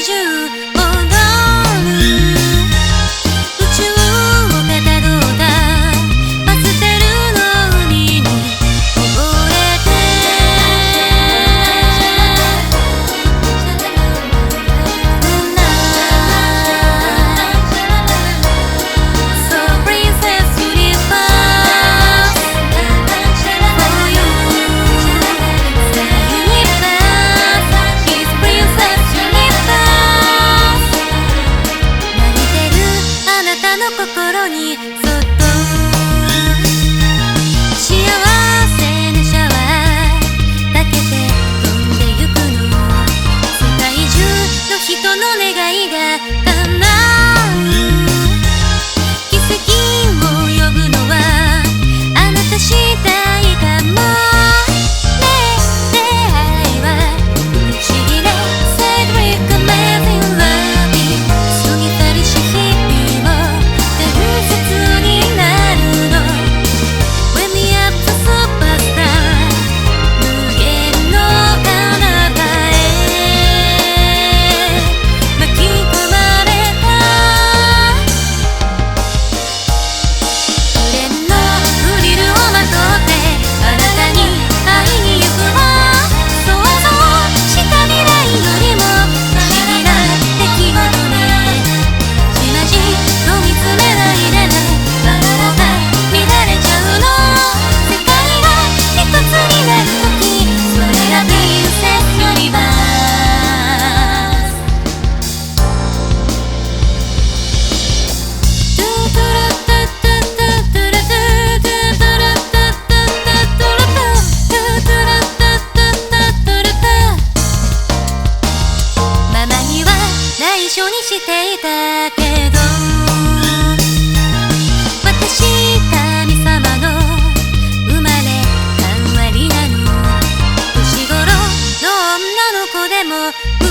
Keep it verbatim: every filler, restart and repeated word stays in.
心にそっと幸せなシャワーだけで飛んでゆくの世界中の人の願いが叶う奇跡を呼ぶのはあなた次第かもね出会いは不思議で Cedric Amazing Love 過ぎ去りし日々を大切になるの Wake me up to superstar 無限の彼方へ巻き込まれたフレンのフリルをまとってあなたに会いに行くわ想像した未来よりも不思議な出来事ねじまじと見つめないでねあなた乱れちゃうの世界が一つになる時それが Princess Universeトゥトゥルトゥトゥトゥトゥルトゥトゥトゥルトゥトゥトゥトゥルトゥトゥルトゥトゥトゥトゥルトゥママには内緒にしていたけど私神様の生まれ変わりなの年頃の女の子でも